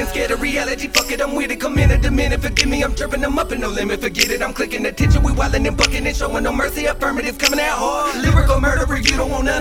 scared of reality, fuck it, I'm with it. Come in at the minute, forgive me, I'm tripping them up and no limit. Forget it, I'm clicking attention, we wildin' and bucking and showing no mercy. Affirmative coming out hard, lyrical murderer, you don't want none.